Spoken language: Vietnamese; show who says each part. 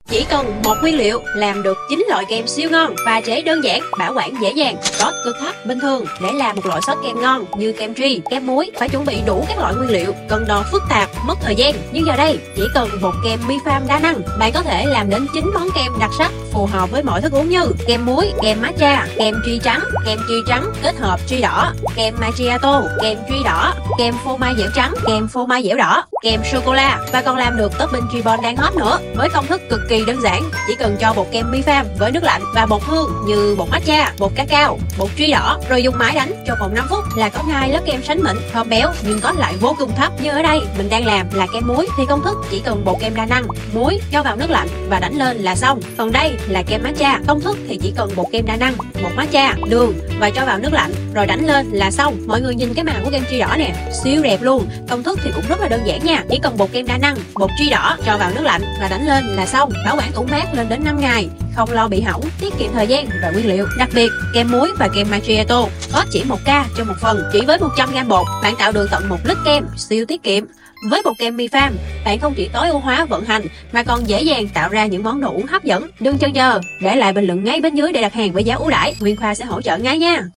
Speaker 1: Chỉ cần một nguyên liệu làm được 9 loại kem siêu ngon, pha chế đơn giản, bảo quản dễ dàng, cost cực thấp. Bình thường để làm một loại sốt kem ngon như kem tri, kem muối phải chuẩn bị đủ các loại nguyên liệu, cân đo phức tạp, mất thời gian. Nhưng giờ đây chỉ cần một kem Mi Farm đa năng, bạn có thể làm đến 9 món kem đặc sắc phù hợp với mọi thức uống như kem muối, kem matcha, kem tri trắng kết hợp tri đỏ, kem macchiato, kem tri đỏ, kem phô mai dẻo trắng, kem phô mai dẻo đỏ, kem sô cô la và còn làm được topping tri bon đang hot nữa. Với công thức cực kỳ đơn giản, chỉ cần cho bột kem Mi Farm với nước lạnh và bột hương như bột matcha, bột cacao, bột tri đỏ rồi dùng máy đánh trong vòng 5 phút là có ngay lớp kem sánh mịn, thơm béo nhưng có lại vô cùng thấp. Như ở đây mình đang làm là kem muối thì công thức chỉ cần bột kem đa năng, muối cho vào nước lạnh và đánh lên là xong. Còn đây là kem matcha, công thức thì chỉ cần bột kem đa năng, bột matcha, đường và cho vào nước lạnh rồi đánh lên là xong. Mọi người nhìn cái màu của kem tri đỏ nè, siêu đẹp luôn. Công thức thì cũng rất là đơn giản nha, chỉ cần bột kem đa năng, bột tri đỏ cho vào nước lạnh và đánh lên là xong. Bảo quản ủ mát lên đến 5 ngày, không lo bị hỏng, tiết kiệm thời gian và nguyên liệu. Đặc biệt kem muối và kem macchiato có chỉ 1k cho một phần, chỉ với 100g bột bạn tạo được tận 1 lít kem, siêu tiết kiệm. Với bột kem Mi Farm, bạn không chỉ tối ưu hóa vận hành mà còn dễ dàng tạo ra những món đồ uống hấp dẫn. Đừng chần chờ, để lại bình luận ngay bên dưới để đặt hàng với giá ưu đãi, Nguyên Khoa sẽ hỗ trợ ngay nha.